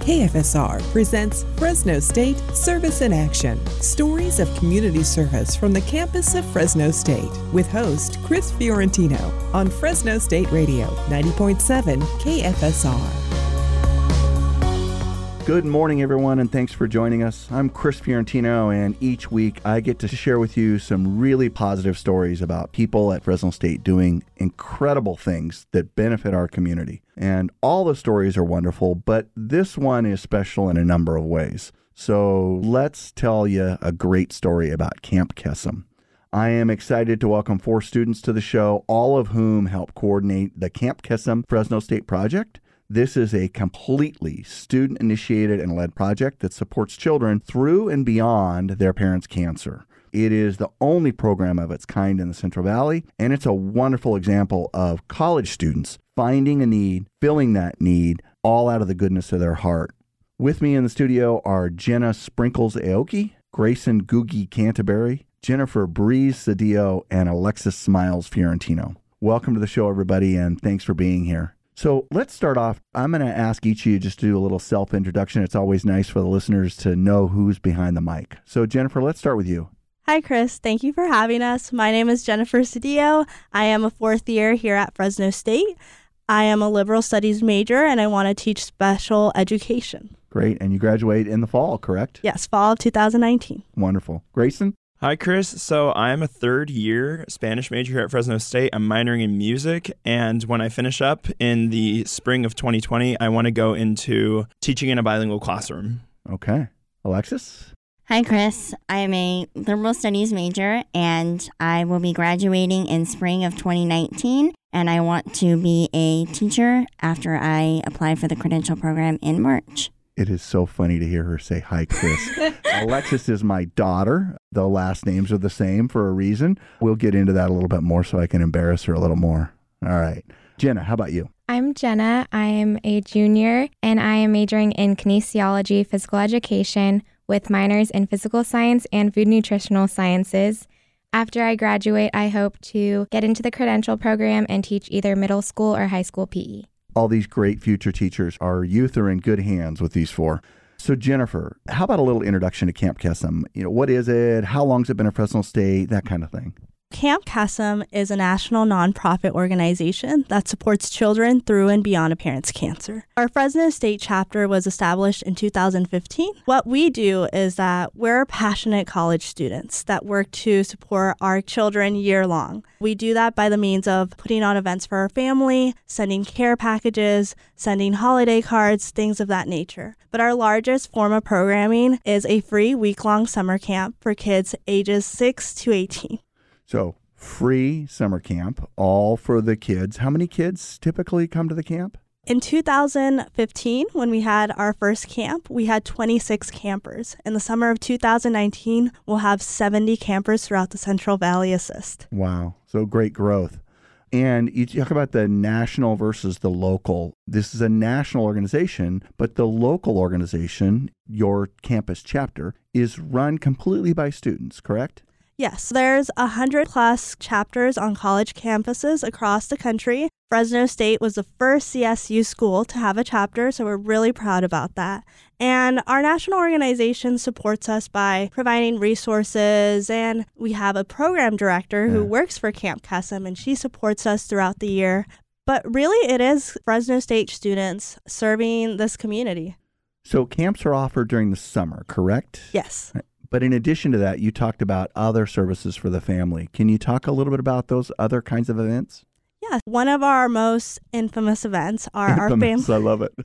KFSR presents Fresno State Service in Action. Stories of community service from the campus of Fresno State with host Chris Fiorentino on Fresno State Radio 90.7 KFSR. Good morning, everyone, and thanks for joining us. I'm Chris Fiorentino, and each week I get to share with you some really positive stories about people at Fresno State doing incredible things that benefit our community. And all the stories are wonderful, but this one is special in a number of ways. So let's tell you a great story about Camp Kesem. I am excited to welcome 4 students to the show, all of whom help coordinate the Camp Kesem Fresno State project. This is a completely student-initiated and led project that supports children through and beyond their parents' cancer. It is the only program of its kind in the Central Valley, and it's a wonderful example of college students finding a need, filling that need, all out of the goodness of their heart. With me in the studio are Jenna Sprinkles Aoki, Grayson Googie Canterbury, Jennifer Breeze Cedillo, and Alexis Smiles Fiorentino. Welcome to the show, everybody, and thanks for being here. So let's start off. I'm going to ask each of you just to do a little self-introduction. It's always nice for the listeners to know who's behind the mic. So Jennifer, let's start with you. Hi, Chris. Thank you for having us. My name is Jennifer Cedillo. I am a 4th year here at Fresno State. I am a liberal studies major, and I want to teach special education. Great. And you graduate in the fall, correct? Yes, fall of 2019. Wonderful. Grayson? Hi, Chris. So I'm a 3rd year Spanish major here at Fresno State. I'm minoring in music, and when I finish up in the spring of 2020, I want to go into teaching in a bilingual classroom. Okay. Alexis? Hi, Chris. I am a liberal studies major, and I will be graduating in spring of 2019, and I want to be a teacher after I apply for the credential program in March. It is so funny to hear her say, hi, Chris. Alexis is my daughter. The last names are the same for a reason. We'll get into that a little bit more so I can embarrass her a little more. All right. Jenna, how about you? I'm Jenna. I am a junior, and I am majoring in kinesiology, physical education, with minors in physical science and food nutritional sciences. After I graduate, I hope to get into the credential program and teach either middle school or high school PE. All these great future teachers. Our youth are in good hands with these 4. So Jennifer, how about a little introduction to Camp Kesem? What is it? How long has it been at Fresno State? That kind of thing. Camp Kesem is a national nonprofit organization that supports children through and beyond a parent's cancer. Our Fresno State chapter was established in 2015. What we do is that we're passionate college students that work to support our children year long. We do that by the means of putting on events for our family, sending care packages, sending holiday cards, things of that nature. But our largest form of programming is a free week-long summer camp for kids ages 6 to 18. So free summer camp, all for the kids. How many kids typically come to the camp? In 2015, when we had our first camp, we had 26 campers. In the summer of 2019, we'll have 70 campers throughout the Central Valley Assist. Wow. So great growth. And you talk about the national versus the local. This is a national organization, but the local organization, your campus chapter, is run completely by students, correct? Yes, there's 100+ chapters on college campuses across the country. Fresno State was the first CSU school to have a chapter, so we're really proud about that. And our national organization supports us by providing resources, and we have a program director who works for Camp Kesem, and she supports us throughout the year. But really, it is Fresno State students serving this community. So camps are offered during the summer, correct? Yes. But in addition to that, you talked about other services for the family. Can you talk a little bit about those other kinds of events? Yeah, one of our most infamous events are I love it.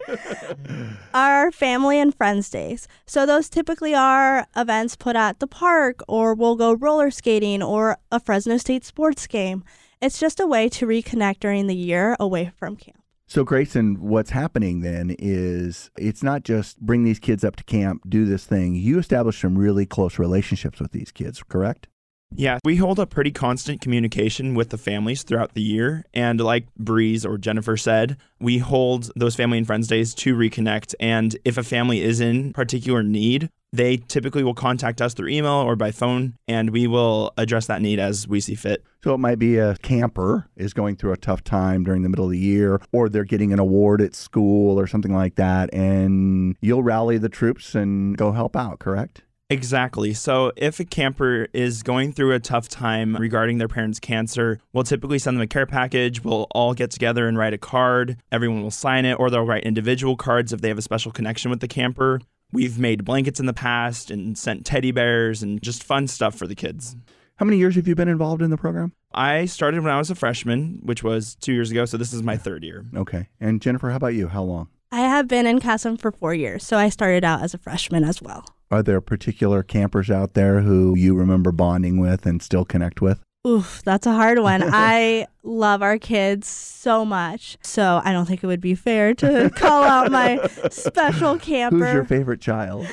our family and friends days. So those typically are events put at the park, or we'll go roller skating or a Fresno State sports game. It's just a way to reconnect during the year away from camp. So Grayson, what's happening then is it's not just bring these kids up to camp, do this thing. You establish some really close relationships with these kids, correct? Yeah, we hold a pretty constant communication with the families throughout the year. And like Breeze or Jennifer said, we hold those family and friends days to reconnect. And if a family is in particular need, They typically will contact us through email or by phone, and we will address that need as we see fit. So it might be a camper is going through a tough time during the middle of the year, or they're getting an award at school or something like that, and you'll rally the troops and go help out, correct? Exactly. So if a camper is going through a tough time regarding their parents' cancer, we'll typically send them a care package. We'll all get together and write a card. Everyone will sign it, or they'll write individual cards if they have a special connection with the camper. We've made blankets in the past and sent teddy bears and just fun stuff for the kids. How many years have you been involved in the program? I started when I was a freshman, which was 2 years ago, so this is my third year. Okay. And Jennifer, how about you? How long? I have been in CASM for 4 years, so I started out as a freshman as well. Are there particular campers out there who you remember bonding with and still connect with? Oof, that's a hard one. I love our kids so much, so I don't think it would be fair to call out my special camper. Who's your favorite child?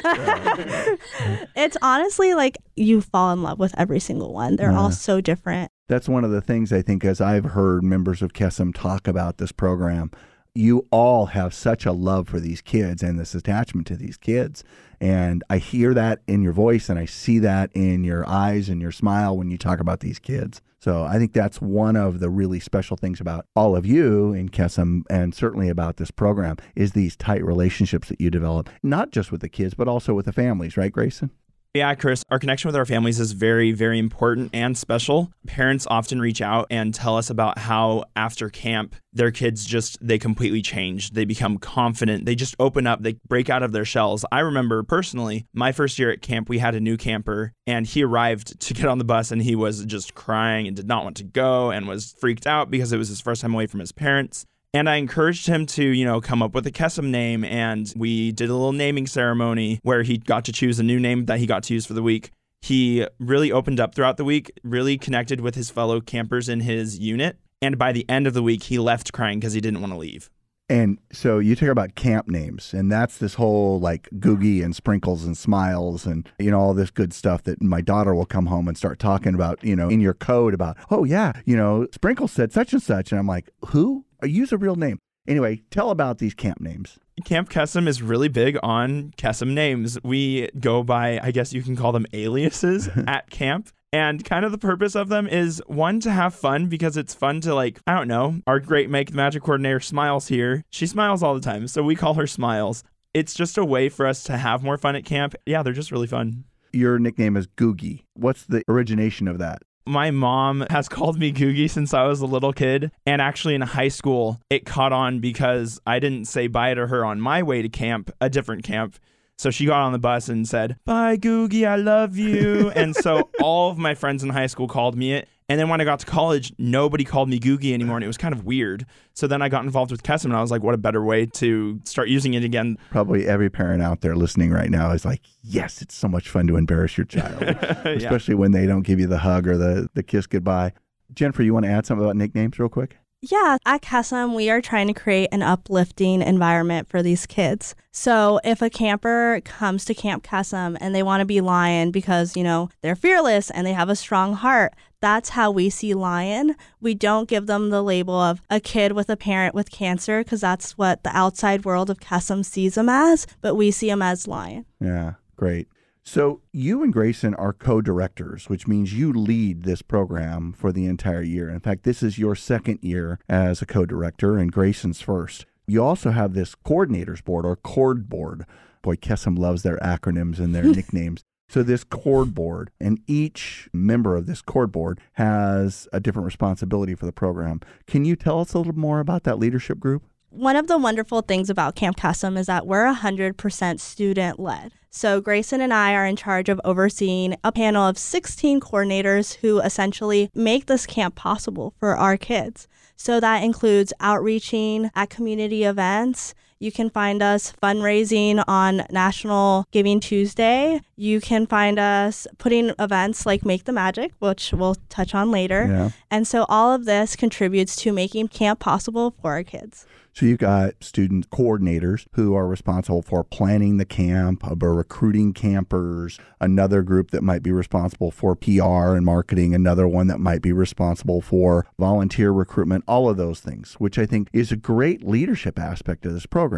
It's honestly like you fall in love with every single one. They're all so different. That's one of the things I think as I've heard members of KESM talk about this program. You all have such a love for these kids and this attachment to these kids. And I hear that in your voice and I see that in your eyes and your smile when you talk about these kids. So I think that's one of the really special things about all of you in KESM and certainly about this program is these tight relationships that you develop, not just with the kids, but also with the families, right, Grayson? Yeah, Chris, our connection with our families is very, very important and special. Parents often reach out and tell us about how after camp, their kids they completely change. They become confident. They just open up. They break out of their shells. I remember personally, my first year at camp, we had a new camper and he arrived to get on the bus and he was just crying and did not want to go and was freaked out because it was his first time away from his parents. And I encouraged him to, come up with a KESM name, and we did a little naming ceremony where he got to choose a new name that he got to use for the week. He really opened up throughout the week, really connected with his fellow campers in his unit, and by the end of the week, he left crying because he didn't want to leave. And so you talk about camp names, and that's this whole like Googie and Sprinkles and Smiles and, all this good stuff that my daughter will come home and start talking about, in your code about, oh yeah, Sprinkles said such and such. And I'm like, who? Use a real name. Anyway, tell about these camp names. Camp KESM is really big on KESM names. We go by, I guess you can call them aliases at camp. And kind of the purpose of them is, one, to have fun because it's fun to our great Make the Magic coordinator Smiles here. She smiles all the time, so we call her Smiles. It's just a way for us to have more fun at camp. Yeah, they're just really fun. Your nickname is Googie. What's the origination of that? My mom has called me Googie since I was a little kid. And actually in high school, it caught on because I didn't say bye to her on my way to camp, a different camp. So she got on the bus and said, "Bye, Googie, I love you." And so all of my friends in high school called me it. And then when I got to college, nobody called me Googie anymore, and it was kind of weird. So then I got involved with KESM, and I was like, what a better way to start using it again. Probably every parent out there listening right now is like, yes, it's so much fun to embarrass your child, especially when they don't give you the hug or the kiss goodbye. Jennifer, you want to add something about nicknames real quick? Yeah, at KESM, we are trying to create an uplifting environment for these kids. So if a camper comes to Camp KESM and they want to be Lion because, they're fearless and they have a strong heart, that's how we see Lion. We don't give them the label of a kid with a parent with cancer because that's what the outside world of KESM sees them as, but we see them as Lion. Yeah, great. So you and Grayson are co-directors, which means you lead this program for the entire year. In fact, this is your second year as a co-director and Grayson's first. You also have this coordinators board or CORD board. Boy, KESM loves their acronyms and their nicknames. So this CORD board, and each member of this CORD board has a different responsibility for the program. Can you tell us a little more about that leadership group? One of the wonderful things about Camp KESM is that we're 100% student-led. So Grayson and I are in charge of overseeing a panel of 16 coordinators who essentially make this camp possible for our kids. So that includes outreaching at community events. You can find us fundraising on National Giving Tuesday. You can find us putting events like Make the Magic, which we'll touch on later. Yeah. And so all of this contributes to making camp possible for our kids. So you've got student coordinators who are responsible for planning the camp, or recruiting campers, another group that might be responsible for PR and marketing, another one that might be responsible for volunteer recruitment, all of those things, which I think is a great leadership aspect of this program.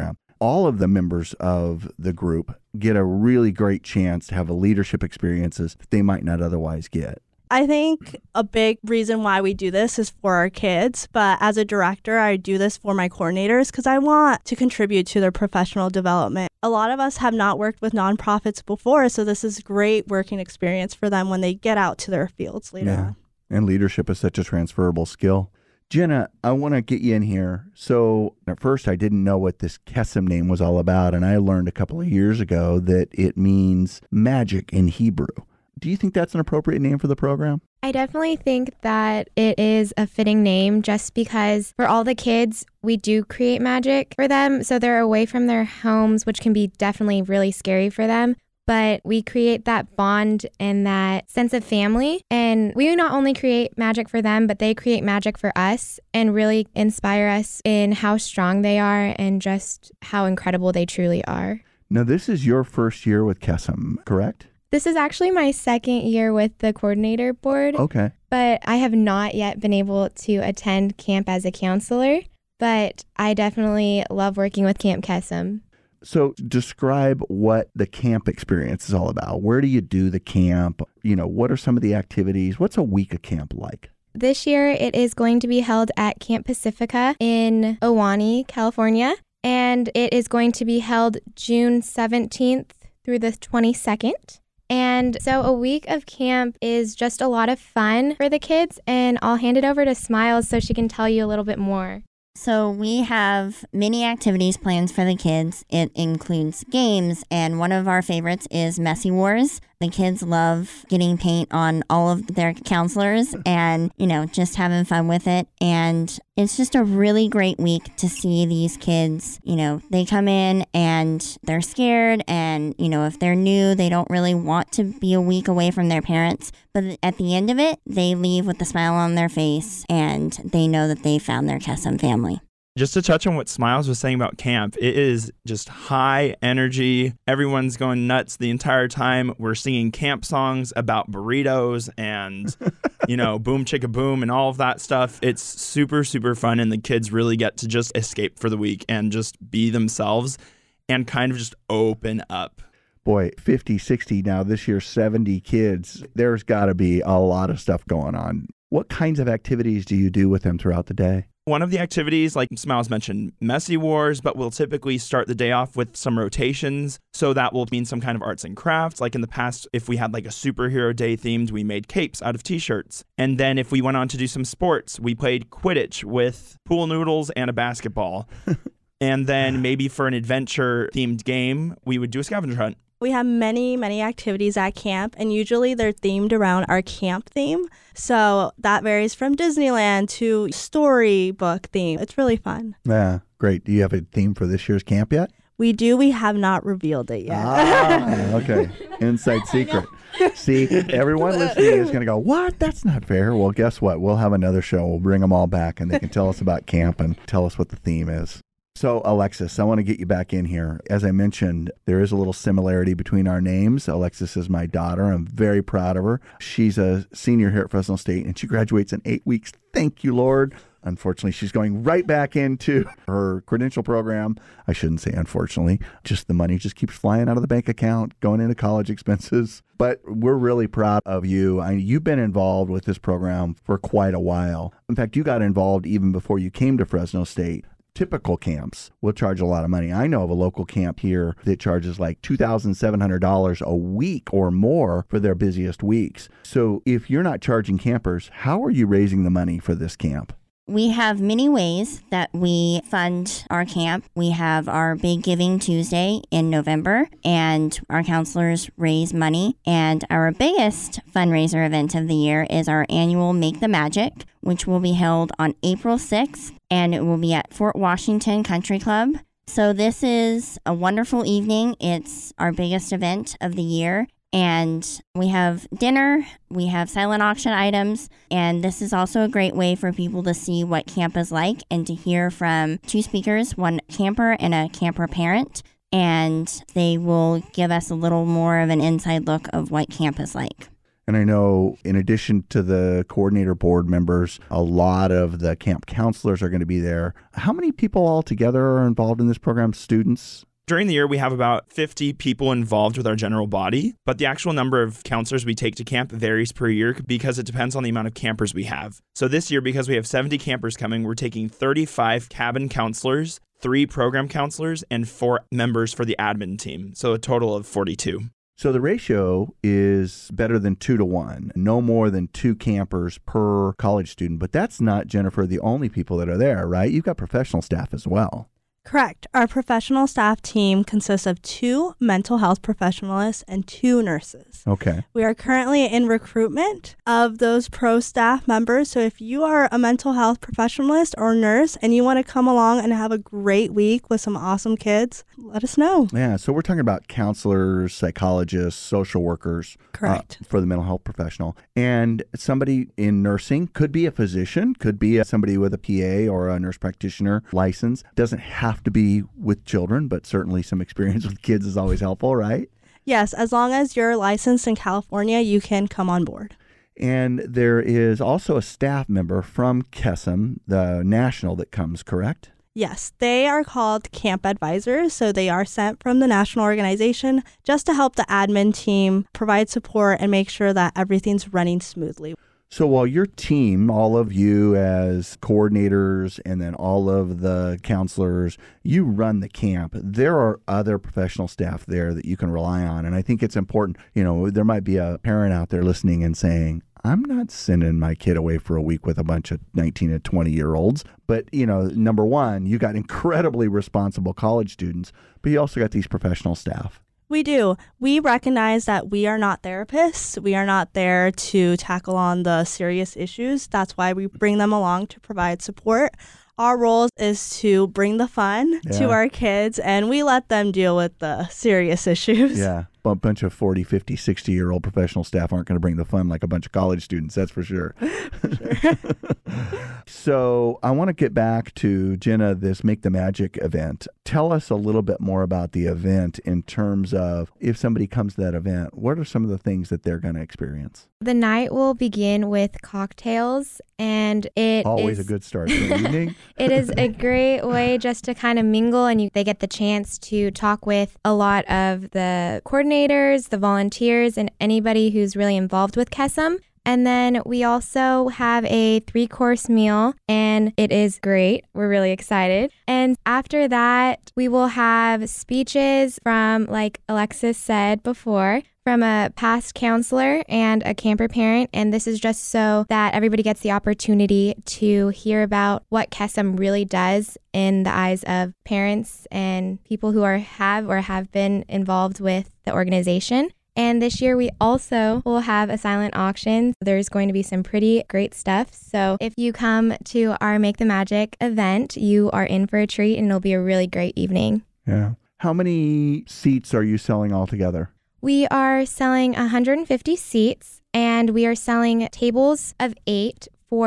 all of the members of the group get a really great chance to have leadership experiences that they might not otherwise get. I think a big reason why we do this is for our kids, but as a director, I do this for my coordinators because I want to contribute to their professional development. A lot of us have not worked with nonprofits before, so this is great working experience for them when they get out to their fields later on. And leadership is such a transferable skill. Jenna, I want to get you in here. So at first I didn't know what this Kesem name was all about, and I learned a couple of years ago that it means magic in Hebrew. Do you think that's an appropriate name for the program? I definitely think that it is a fitting name just because for all the kids, we do create magic for them. So they're away from their homes, which can be definitely really scary for them. But we create that bond and that sense of family. And we not only create magic for them, but they create magic for us and really inspire us in how strong they are and just how incredible they truly are. Now, this is your first year with Kesem, correct? This is actually my second year with the coordinator board. Okay. But I have not yet been able to attend camp as a counselor. But I definitely love working with Camp Kesem. So describe what the camp experience is all about. Where do you do the camp? What are some of the activities? What's a week of camp like? This year, it is going to be held at Camp Pacifica in Ahwahnee, California. And it is going to be held June 17th through the 22nd. And so a week of camp is just a lot of fun for the kids. And I'll hand it over to Smiles so she can tell you a little bit more. So we have many activities planned for the kids. It includes games, and one of our favorites is Messy Wars. The kids love getting paint on all of their counselors and, just having fun with it. And it's just a really great week to see these kids. They come in and they're scared, and, if they're new, they don't really want to be a week away from their parents. But at the end of it, they leave with a smile on their face, and they know that they found their Kesem family. Just to touch on what Smiles was saying about camp, it is just high energy. Everyone's going nuts the entire time. We're singing camp songs about burritos and, boom chicka boom and all of that stuff. It's super, super fun, and the kids really get to just escape for the week and just be themselves and kind of just open up. Boy, 50, 60 now, this year 70 kids. There's got to be a lot of stuff going on. What kinds of activities do you do with them throughout the day? One of the activities, like Smiles mentioned, Messy Wars, but we'll typically start the day off with some rotations. So that will mean some kind of arts and crafts. Like in the past, if we had like a superhero day themed, we made capes out of t-shirts. And then if we went on to do some sports, we played Quidditch with pool noodles and a basketball. And then maybe for an adventure themed game, we would do a scavenger hunt. We have many, many activities at camp, and usually they're themed around our camp theme. So that varies from Disneyland to storybook theme. It's really fun. Yeah, great. Do you have a theme for this year's camp yet? We do. We have not revealed it yet. Okay. Inside secret. See, everyone listening is going to go, what? That's not fair. Well, guess what? We'll have another show. We'll bring them all back, and they can tell us about camp and tell us what the theme is. So, Alexis, I want to get you back in here. As I mentioned, there is a little similarity between our names. Alexis is my daughter. I'm very proud of her. She's a senior here at Fresno State, and she graduates in 8 weeks. Thank you, Lord. Unfortunately, she's going right back into her credential program. I shouldn't say unfortunately. Just the money just keeps flying out of the bank account, going into college expenses. But we're really proud of you. You've been involved with this program for quite a while. In fact, you got involved even before you came to Fresno State. Typical camps will charge a lot of money. I know of a local camp here that charges like $2,700 a week or more for their busiest weeks. So if you're not charging campers, how are you raising the money for this camp? We have many ways that we fund our camp. We have our Big Giving Tuesday in November, and our counselors raise money. And our biggest fundraiser event of the year is our annual Make the Magic, which will be held on April 6th, and it will be at Fort Washington Country Club. So this is a wonderful evening. It's our biggest event of the year. And we have dinner, we have silent auction items, and this is also a great way for people to see what camp is like and to hear from two speakers, one camper and a camper parent, and they will give us a little more of an inside look of what camp is like. And I know in addition to the coordinator board members, a lot of the camp counselors are going to be there. How many people altogether are involved in this program, students? During the year, we have about 50 people involved with our general body, but the actual number of counselors we take to camp varies per year because it depends on the amount of campers we have. So this year, because we have 70 campers coming, we're taking 35 cabin counselors, 3 program counselors, and 4 members for the admin team. So a total of 42. So the ratio is better than 2 to 1, no more than 2 campers per college student. But that's not, Jennifer, the only people that are there, right? You've got professional staff as well. Correct. Our professional staff team consists of 2 mental health professionals and 2 nurses. Okay. We are currently in recruitment of those pro staff members. So if you are a mental health professionalist or nurse and you want to come along and have a great week with some awesome kids, let us know. Yeah. So we're talking about counselors, psychologists, social workers. Correct. For the mental health professional. And somebody in nursing could be a physician, could be somebody with a PA or a nurse practitioner license. Doesn't have to be with children, but certainly some experience with kids is always helpful, right? Yes, as long as you're licensed in California, you can come on board. And there is also a staff member from KESM, the national, that comes, correct? Yes, they are called camp advisors, so they are sent from the national organization just to help the admin team provide support and make sure that everything's running smoothly. So while your team, all of you as coordinators and then all of the counselors, you run the camp, there are other professional staff there that you can rely on. And I think it's important, there might be a parent out there listening and saying, I'm not sending my kid away for a week with a bunch of 19 and 20-year-olds. But, number one, you got incredibly responsible college students, but you also got these professional staff. We do. We recognize that we are not therapists. We are not there to tackle on the serious issues. That's why we bring them along to provide support. Our role is to bring the fun to our kids, and we let them deal with the serious issues. Yeah. A bunch of 40, 50, 60-year-old professional staff aren't going to bring the fun like a bunch of college students, that's for sure. So I want to get back to, Jenna, this Make the Magic event. Tell us a little bit more about the event in terms of if somebody comes to that event, what are some of the things that they're going to experience? The night will begin with cocktails, and it always is a good start to the evening. It is a great way just to kind of mingle, and they get the chance to talk with a lot of the coordinators, the volunteers, and anybody who's really involved with KESM. And then we also have a 3-course meal, and it is great. We're really excited. And after that, we will have speeches from, like Alexis said before, from a past counselor and a camper parent. And this is just so that everybody gets the opportunity to hear about what KESM really does in the eyes of parents and people who have been involved with the organization. And this year we also will have a silent auction. There's going to be some pretty great stuff. So if you come to our Make the Magic event, you are in for a treat, and it'll be a really great evening. Yeah. How many seats are you selling altogether? We are selling 150 seats, and we are selling tables of 8 for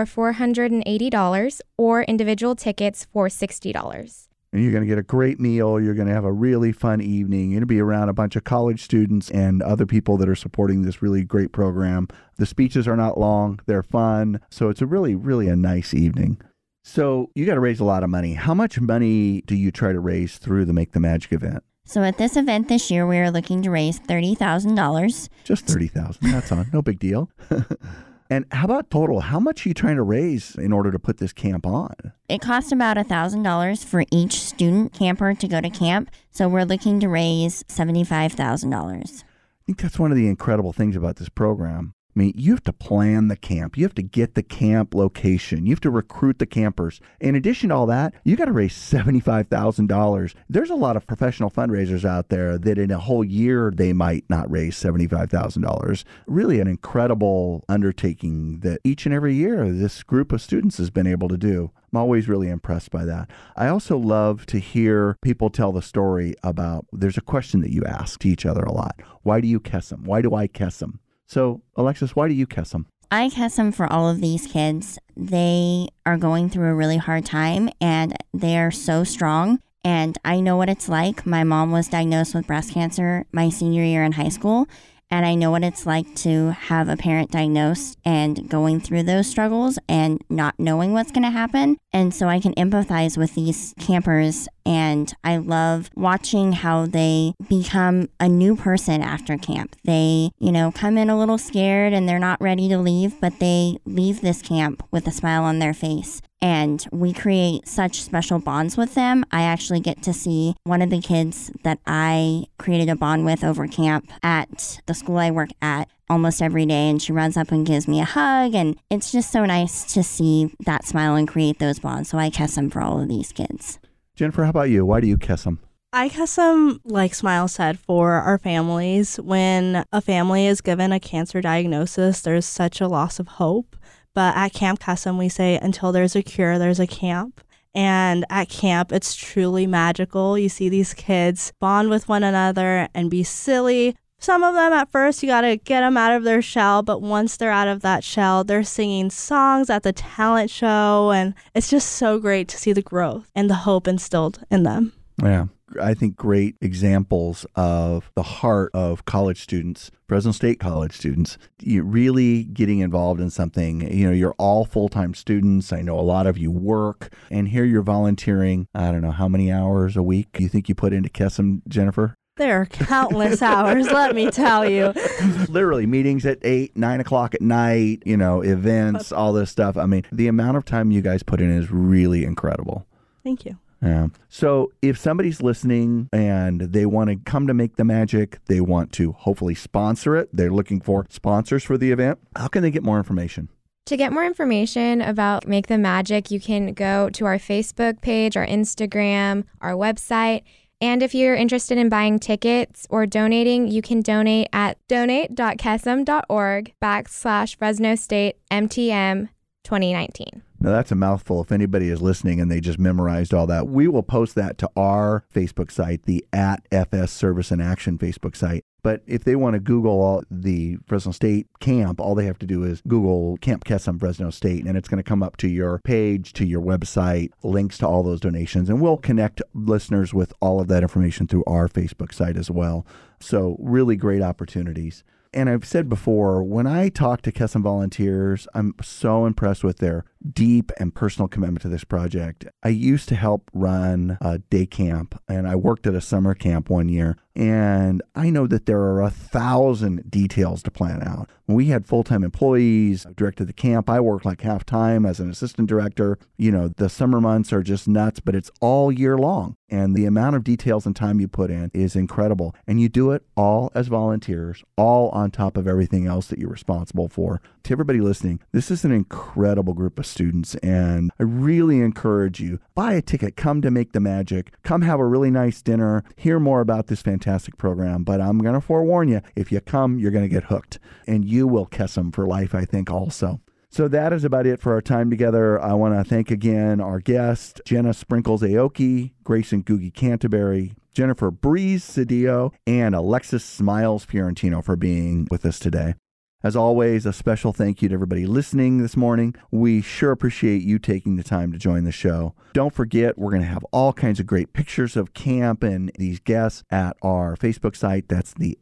$480 or individual tickets for $60. And you're going to get a great meal. You're going to have a really fun evening. You're going to be around a bunch of college students and other people that are supporting this really great program. The speeches are not long. They're fun. So it's a really, really a nice evening. So you got to raise a lot of money. How much money do you try to raise through the Make the Magic event? So at this event this year, we are looking to raise $30,000. Just $30,000. That's on. No big deal. And how about total? How much are you trying to raise in order to put this camp on? It costs about $1,000 for each student camper to go to camp. So we're looking to raise $75,000. I think that's one of the incredible things about this program. I mean, you have to plan the camp. You have to get the camp location. You have to recruit the campers. In addition to all that, you got to raise $75,000. There's a lot of professional fundraisers out there that in a whole year, they might not raise $75,000. Really an incredible undertaking that each and every year this group of students has been able to do. I'm always really impressed by that. I also love to hear people tell the story about, there's a question that you ask to each other a lot. Why do you KESM? Why do I KESM? So, Alexis, why do you KESM? I KESM for all of these kids. They are going through a really hard time, and they are so strong. And I know what it's like. My mom was diagnosed with breast cancer my senior year in high school, And I know what it's like to have a parent diagnosed and going through those struggles and not knowing what's going to happen. And so I can empathize with these campers. And I love watching how they become a new person after camp. They, come in a little scared and they're not ready to leave, but they leave this camp with a smile on their face. And we create such special bonds with them. I actually get to see one of the kids that I created a bond with over camp at the school I work at almost every day. And she runs up and gives me a hug. And it's just so nice to see that smile and create those bonds. So I kiss them for all of these kids. Jennifer, how about you? Why do you kiss them? I kiss them, like Smile said, for our families. When a family is given a cancer diagnosis, there's such a loss of hope. But at Camp Kesem, we say, until there's a cure, there's a camp. And at camp, it's truly magical. You see these kids bond with one another and be silly. Some of them at first, you got to get them out of their shell. But once they're out of that shell, they're singing songs at the talent show. And it's just so great to see the growth and the hope instilled in them. Yeah. I think great examples of the heart of college students, Fresno State college students, really getting involved in something. You're all full-time students. I know a lot of you work, and here you're volunteering. I don't know how many hours a week you think you put into Kesem, Jennifer? There are countless hours, let me tell you. Literally meetings at 8, 9 o'clock at night, events, all this stuff. I mean, the amount of time you guys put in is really incredible. Thank you. Yeah. So if somebody's listening and they want to come to Make the Magic, they want to hopefully sponsor it, they're looking for sponsors for the event, how can they get more information? To get more information about Make the Magic, you can go to our Facebook page, our Instagram, our website. And if you're interested in buying tickets or donating, you can donate at donate.kesem.org/Fresno State MTM 2019. Now, that's a mouthful. If anybody is listening and they just memorized all that, we will post that to our Facebook site, the @FS Service in Action Facebook site. But if they want to Google the Fresno State camp, all they have to do is Google Camp Kesem Fresno State, and it's going to come up to your page, to your website, links to all those donations. And we'll connect listeners with all of that information through our Facebook site as well. So really great opportunities. And I've said before, when I talk to Kesem volunteers, I'm so impressed with their deep and personal commitment to this project. I used to help run a day camp, and I worked at a summer camp one year. And I know that there are 1,000 details to plan out. When we had full-time employees, I directed the camp. I worked like half-time as an assistant director. The summer months are just nuts, but it's all year long. And the amount of details and time you put in is incredible. And you do it all as volunteers, all on top of everything else that you're responsible for. To everybody listening, this is an incredible group of students, and I really encourage you, buy a ticket, come to Make the Magic, come have a really nice dinner, hear more about this fantastic program. But I'm going to forewarn you, if you come, you're going to get hooked, and you will Kesem for life, I think, also. So that is about it for our time together. I want to thank again our guests, Jenna Sprinkles Aoki, Grayson Googie Canterbury, Jennifer Breeze Cedillo, and Alexis Smiles Fiorentino for being with us today. As always, a special thank you to everybody listening this morning. We sure appreciate you taking the time to join the show. Don't forget, we're going to have all kinds of great pictures of camp and these guests at our Facebook site. That's the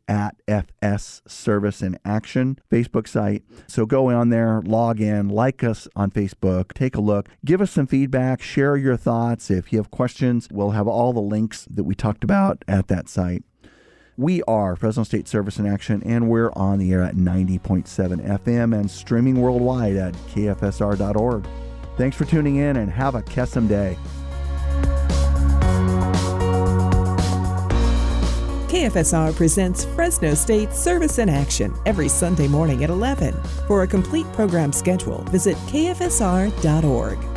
@FS Service in Action Facebook site. So go on there, log in, like us on Facebook, take a look, give us some feedback, share your thoughts. If you have questions, we'll have all the links that we talked about at that site. We are Fresno State Service in Action, and we're on the air at 90.7 FM and streaming worldwide at kfsr.org. Thanks for tuning in, and have a Kesem day. KFSR presents Fresno State Service in Action every Sunday morning at 11. For a complete program schedule, visit kfsr.org.